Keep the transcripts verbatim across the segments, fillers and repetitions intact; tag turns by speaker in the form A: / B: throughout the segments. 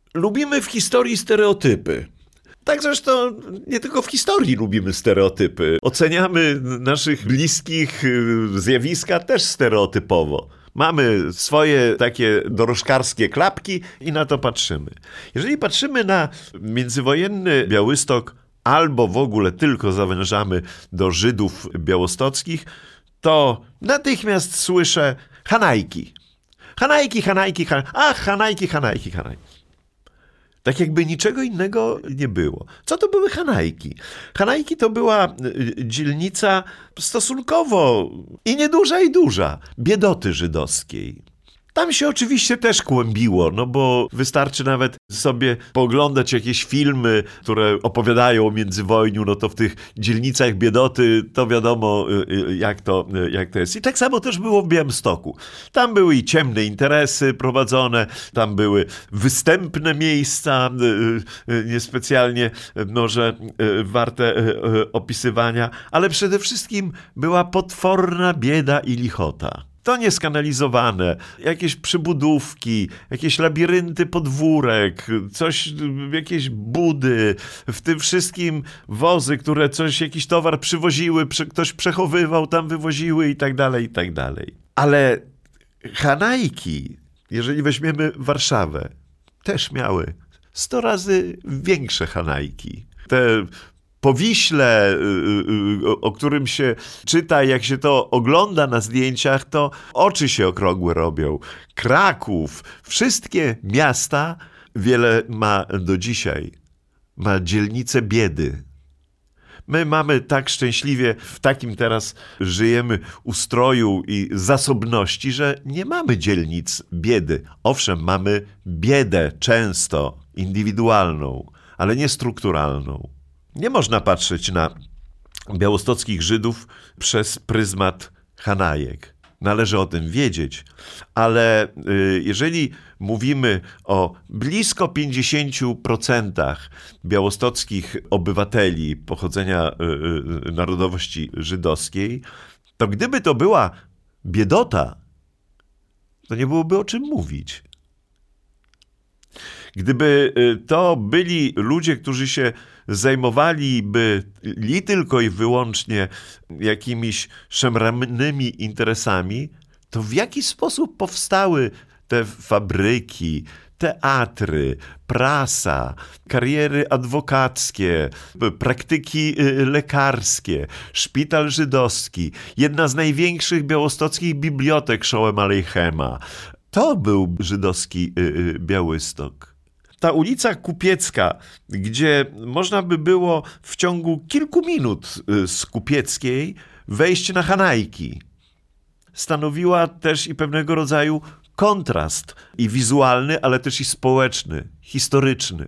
A: Lubimy w historii stereotypy. Tak zresztą nie tylko w historii lubimy stereotypy. Oceniamy naszych bliskich zjawiska też stereotypowo. Mamy swoje takie dorożkarskie klapki i na to patrzymy. Jeżeli patrzymy na międzywojenny Białystok albo w ogóle tylko zawężamy do Żydów białostockich, to natychmiast słyszę Hanajki. Hanajki, Hanajki, Hanajki. Ach, Hanajki, Hanajki, Hanajki. Tak jakby niczego innego nie było. Co to były Hanajki? Hanajki to była dzielnica stosunkowo i nieduża, i duża biedoty żydowskiej. Tam się oczywiście też kłębiło, no bo wystarczy nawet sobie pooglądać jakieś filmy, które opowiadają o międzywojniu, no to w tych dzielnicach biedoty to wiadomo, jak to, jak to jest. I tak samo też było w Białymstoku. Tam były i ciemne interesy prowadzone, tam były występne miejsca, niespecjalnie może warte opisywania, ale przede wszystkim była potworna bieda i lichota. To nieskanalizowane, jakieś przybudówki, jakieś labirynty podwórek, coś, jakieś budy, w tym wszystkim wozy, które coś, jakiś towar przywoziły, ktoś przechowywał, tam wywoziły i tak dalej, i tak dalej. Ale Hanajki, jeżeli weźmiemy Warszawę, też miały sto razy większe Hanajki. Te Powiśle, o którym się czyta, jak się to ogląda na zdjęciach, to oczy się okrągłe robią. Kraków, wszystkie miasta, wiele ma do dzisiaj, ma dzielnice biedy. My mamy tak szczęśliwie, w takim teraz żyjemy ustroju i zasobności, że nie mamy dzielnic biedy. Owszem, mamy biedę często indywidualną, ale nie strukturalną. Nie można patrzeć na białostockich Żydów przez pryzmat Hanajek. Należy o tym wiedzieć, ale y, jeżeli mówimy o blisko pięćdziesięciu procentach białostockich obywateli pochodzenia y, y, narodowości żydowskiej, to gdyby to była biedota, to nie byłoby o czym mówić. Gdyby to byli ludzie, którzy się zajmowaliby li tylko i wyłącznie jakimiś szemranymi interesami, to w jaki sposób powstały te fabryki, teatry, prasa, kariery adwokackie, praktyki lekarskie, szpital żydowski, jedna z największych białostockich bibliotek Szołem Alejchema. To był żydowski Białystok. Ta ulica Kupiecka, gdzie można by było w ciągu kilku minut z Kupieckiej wejść na Hanajki, stanowiła też i pewnego rodzaju kontrast i wizualny, ale też i społeczny, historyczny.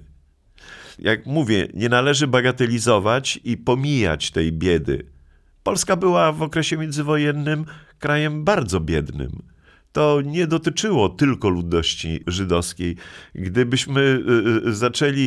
A: Jak mówię, nie należy bagatelizować i pomijać tej biedy. Polska była w okresie międzywojennym krajem bardzo biednym. To nie dotyczyło tylko ludności żydowskiej. Gdybyśmy zaczęli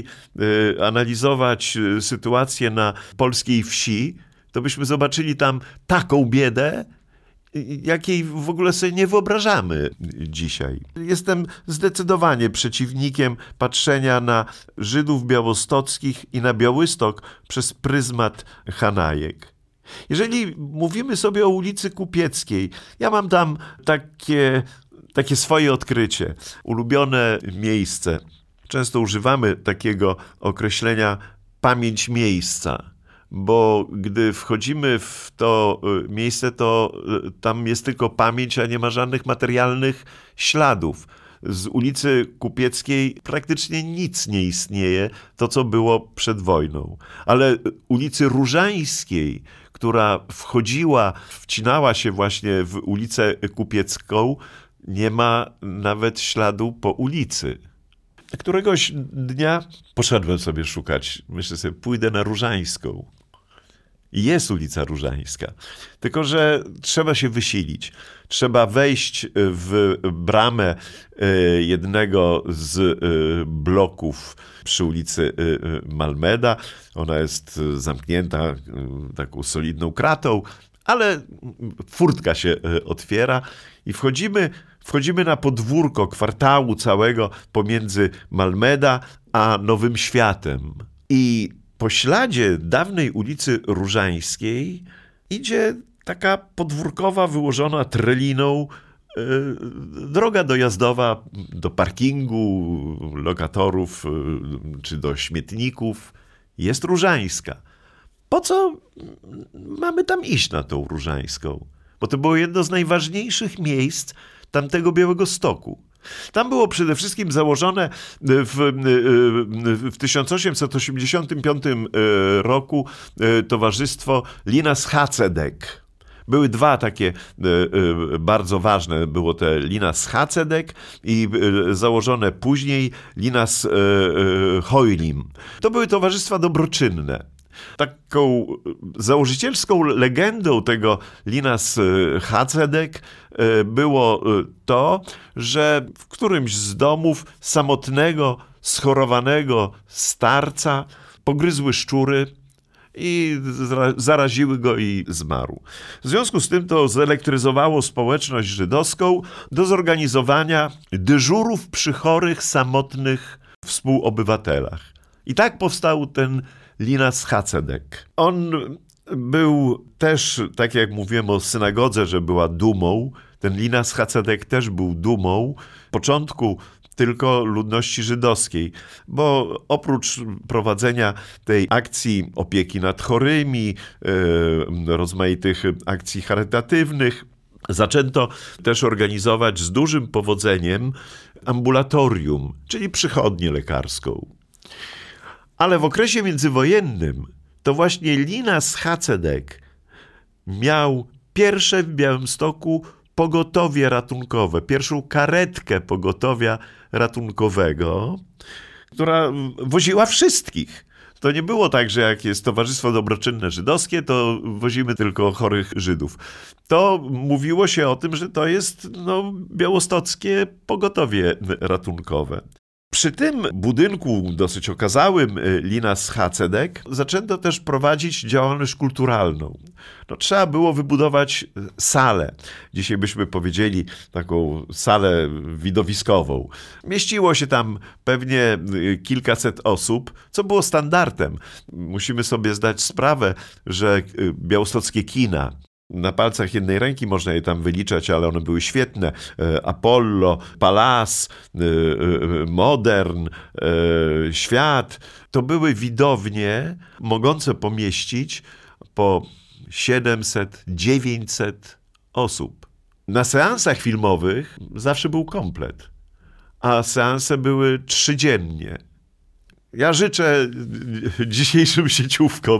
A: analizować sytuację na polskiej wsi, to byśmy zobaczyli tam taką biedę, jakiej w ogóle sobie nie wyobrażamy dzisiaj. Jestem zdecydowanie przeciwnikiem patrzenia na Żydów białostockich i na Białystok przez pryzmat Hanajek. Jeżeli mówimy sobie o ulicy Kupieckiej, ja mam tam takie, takie swoje odkrycie, ulubione miejsce. Często używamy takiego określenia pamięć miejsca, bo gdy wchodzimy w to miejsce, to tam jest tylko pamięć, a nie ma żadnych materialnych śladów. Z ulicy Kupieckiej praktycznie nic nie istnieje, to co było przed wojną. Ale ulicy Różańskiej, która wchodziła, wcinała się właśnie w ulicę Kupiecką, nie ma nawet śladu po ulicy. Któregoś dnia poszedłem sobie szukać, myślę sobie, pójdę na Różańską. Jest ulica Różańska, tylko że trzeba się wysilić. Trzeba wejść w bramę jednego z bloków przy ulicy Malmeda. Ona jest zamknięta taką solidną kratą, ale furtka się otwiera i wchodzimy Wchodzimy na podwórko kwartału całego pomiędzy Malmeda a Nowym Światem. I po śladzie dawnej ulicy Różańskiej idzie taka podwórkowa, wyłożona treliną yy, droga dojazdowa do parkingu, lokatorów yy, czy do śmietników. Jest Różańska. Po co mamy tam iść na tą Różańską? Bo to było jedno z najważniejszych miejsc tamtego Białegostoku. Tam było przede wszystkim założone w, w tysiąc osiemset osiemdziesiątym piątym roku towarzystwo Linas Hacedek. Były dwa takie bardzo ważne, było te Linas Hacedek i założone później Linas Hojlim. To były towarzystwa dobroczynne. Taką założycielską legendą tego Linas Hacedek było to, że w którymś z domów samotnego, schorowanego starca pogryzły szczury i zaraziły go i zmarł. W związku z tym to zelektryzowało społeczność żydowską do zorganizowania dyżurów przy chorych, samotnych współobywatelach. I tak powstał ten Linas Hacedek. On był też, tak jak mówiłem o synagodze, że była dumą, ten Linas Hacedek też był dumą w początku tylko ludności żydowskiej, bo oprócz prowadzenia tej akcji opieki nad chorymi, yy, rozmaitych akcji charytatywnych, zaczęto też organizować z dużym powodzeniem ambulatorium, czyli przychodnię lekarską. Ale w okresie międzywojennym to właśnie Linas Hacedek miał pierwsze w Białymstoku pogotowie ratunkowe, pierwszą karetkę pogotowia ratunkowego, która woziła wszystkich. To nie było tak, że jak jest Towarzystwo Dobroczynne Żydowskie, to wozimy tylko chorych Żydów. To mówiło się o tym, że to jest no, białostockie pogotowie ratunkowe. Przy tym budynku dosyć okazałym Linas Hacedek zaczęto też prowadzić działalność kulturalną. No, trzeba było wybudować salę. Dzisiaj byśmy powiedzieli taką salę widowiskową. Mieściło się tam pewnie kilkaset osób, co było standardem. Musimy sobie zdać sprawę, że białostockie kina, na palcach jednej ręki można je tam wyliczać, ale one były świetne. Apollo, Palace, Modern, Świat. To były widownie mogące pomieścić po siedemset dziewięćset osób. Na seansach filmowych zawsze był komplet, a seanse były trzydziennie. Ja życzę dzisiejszym sieciówkom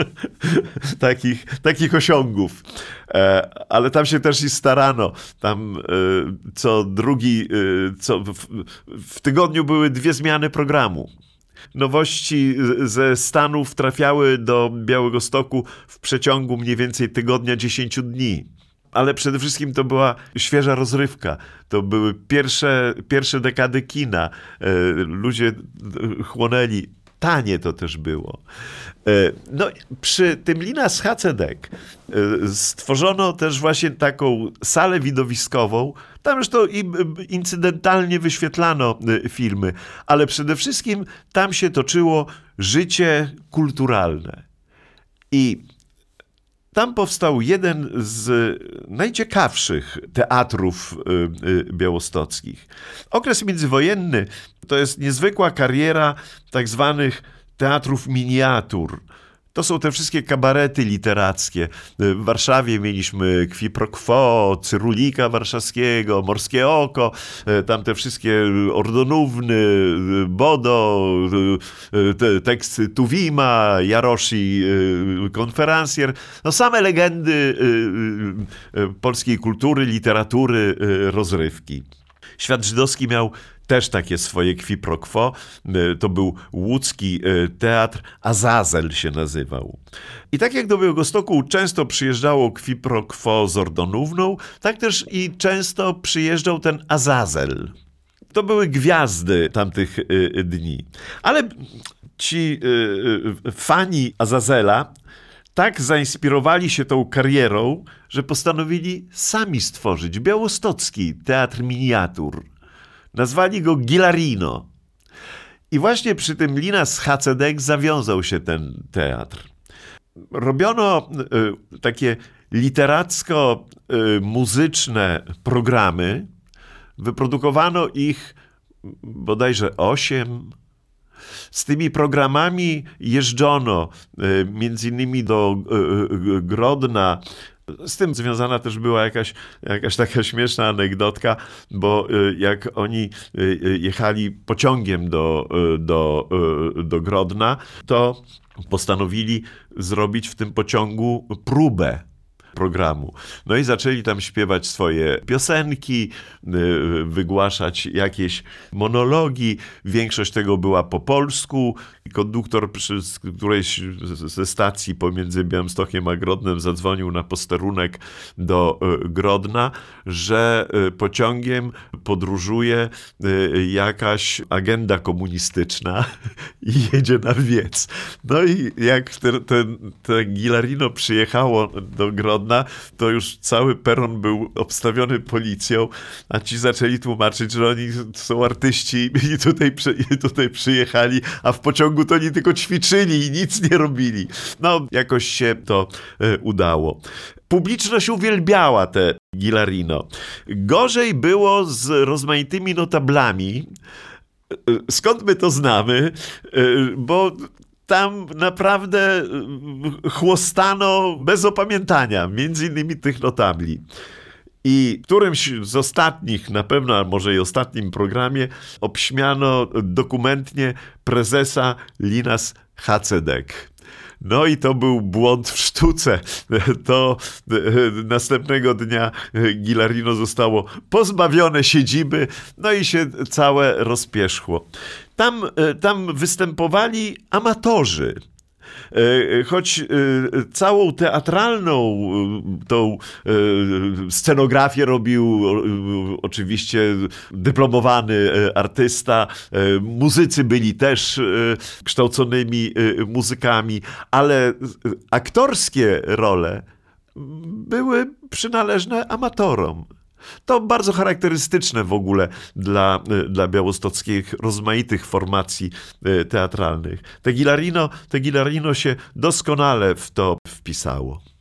A: takich, takich osiągów, ale tam się też i starano. Tam co drugi, co w, w tygodniu były dwie zmiany programu. Nowości ze Stanów trafiały do Białegostoku w przeciągu mniej więcej tygodnia, dziesięciu dni. Ale przede wszystkim to była świeża rozrywka. To były pierwsze, pierwsze dekady kina. Ludzie chłonęli. Tanie to też było. No, przy tym Linas Hacedek stworzono też właśnie taką salę widowiskową. Tam już to incydentalnie wyświetlano filmy, ale przede wszystkim tam się toczyło życie kulturalne. I tam powstał jeden z najciekawszych teatrów białostockich. Okres międzywojenny to jest niezwykła kariera tak zwanych teatrów miniatur. To są te wszystkie kabarety literackie. W Warszawie mieliśmy Qui pro quo, Cyrulika Warszawskiego, Morskie Oko, tam te wszystkie Ordonówny, Bodo, te teksty Tuwima, Jaroszy, konferencjer. No same legendy polskiej kultury, literatury, rozrywki. Świat żydowski miał też takie swoje qui pro quo. To był łódzki teatr, Azazel się nazywał. I tak jak do Białegostoku często przyjeżdżało qui pro quo z Ordonówną, tak też i często przyjeżdżał ten Azazel. To były gwiazdy tamtych dni. Ale ci fani Azazela tak zainspirowali się tą karierą, że postanowili sami stworzyć białostocki teatr miniatur. Nazwali go Gilarino. I właśnie przy tym Linas Hacedek zawiązał się ten teatr. Robiono y, takie literacko-muzyczne programy. Wyprodukowano ich bodajże osiem. Z tymi programami jeżdżono y, między innymi do y, y, Grodna. Z tym związana też była jakaś, jakaś taka śmieszna anegdotka, bo jak oni jechali pociągiem do, do, do Grodna, to postanowili zrobić w tym pociągu próbę programu. No i zaczęli tam śpiewać swoje piosenki, wygłaszać jakieś monologi. Większość tego była po polsku. Konduktor z którejś ze stacji pomiędzy Białymstokiem a Grodnem zadzwonił na posterunek do Grodna, że pociągiem podróżuje jakaś agenda komunistyczna i jedzie na wiec. No i jak te, te, te Gilarino przyjechało do Grodna, to już cały peron był obstawiony policją, a ci zaczęli tłumaczyć, że oni są artyści i tutaj, i tutaj przyjechali, a w pociągu to oni tylko ćwiczyli i nic nie robili. No, jakoś się to e, udało. Publiczność uwielbiała te Gilarino. Gorzej było z rozmaitymi notablami. Skąd my to znamy? Bo tam naprawdę chłostano bez opamiętania, między innymi tych notabli. I w którymś z ostatnich, na pewno, a może i ostatnim programie, obśmiano dokumentnie prezesa Linas Hacedek. No i to był błąd w sztuce. To następnego dnia Gilarino zostało pozbawione siedziby, no i się całe rozpierzchło. Tam, tam występowali amatorzy. Choć całą teatralną tą scenografię robił oczywiście dyplomowany artysta, muzycy byli też kształconymi muzykami, ale aktorskie role były przynależne amatorom. To bardzo charakterystyczne w ogóle dla, dla białostockich rozmaitych formacji teatralnych. Te Gilarino, te Gilarino się doskonale w to wpisało.